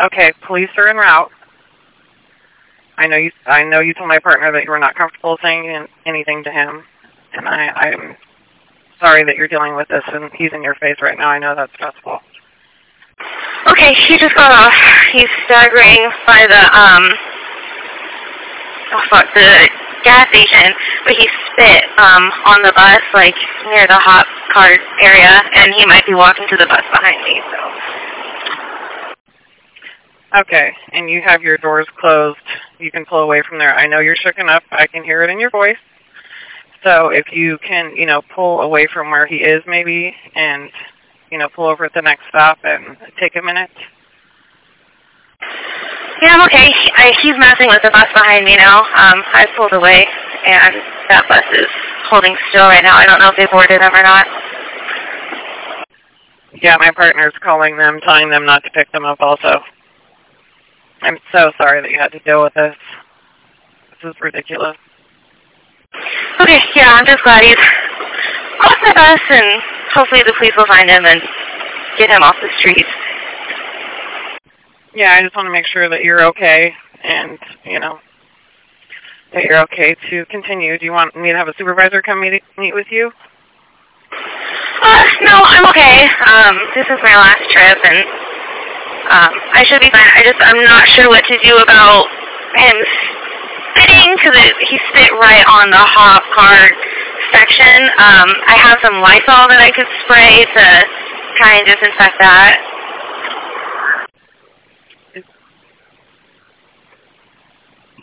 Okay, police are en route. I know you told my partner that you were not comfortable saying anything to him, and I'm sorry that you're dealing with this, and he's in your face right now. I know that's stressful. Okay, he just got off. He's staggering by the gas station, but he spit on the bus, like near the hop cart area, and he might be walking to the bus behind me. So. Okay, and you have your doors closed. You can pull away from there. I know you're shook enough. I can hear it in your voice. So if you can, pull away from where he is maybe and, pull over at the next stop and take a minute. Yeah, I'm okay. He's messing with the bus behind me now. I pulled away, and that bus is holding still right now. I don't know if they boarded him or not. Yeah, my partner's calling them, telling them not to pick them up also. I'm so sorry that you had to deal with this. This is ridiculous. Okay, yeah, I'm just glad he's off the bus, and hopefully the police will find him and get him off the street. Yeah, I just want to make sure that you're okay and, that you're okay to continue. Do you want me to have a supervisor come meet with you? No, I'm okay. This is my last trip, and I should be fine. I'm not sure what to do about him spitting, because he spit right on the hop cart section. I have some Lysol that I could spray to try and disinfect that.